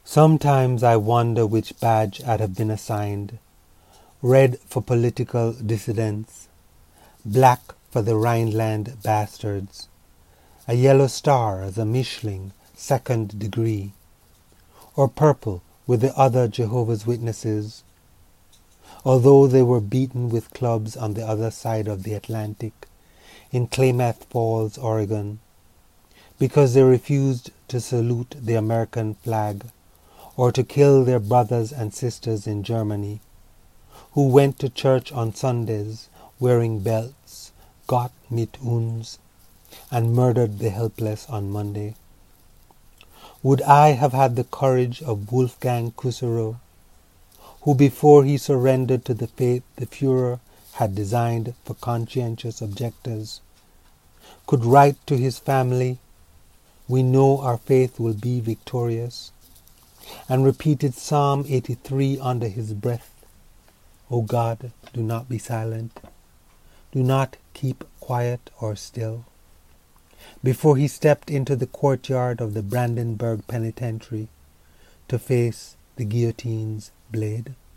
Sometimes I wonder which badge I'd have been assigned. Red for political dissidents, black for the Rhineland bastards, a yellow star as a Michelin second degree, or purple with the other Jehovah's Witnesses, although they were beaten with clubs on the other side of the Atlantic, in Klamath Falls, Oregon, because they refused to salute the American flag, or to kill their brothers and sisters in Germany, who went to church on Sundays wearing belts, Gott mit uns, and murdered the helpless on Monday. Would I have had the courage of Wolfgang Kuserow, who before he surrendered to the faith the Führer had designed for conscientious objectors, could write to his family, "We know our faith will be victorious," and repeated Psalm 83 under his breath, "O God, do not be silent, do not keep quiet or still," before he stepped into the courtyard of the Brandenburg Penitentiary to face the guillotine's blade?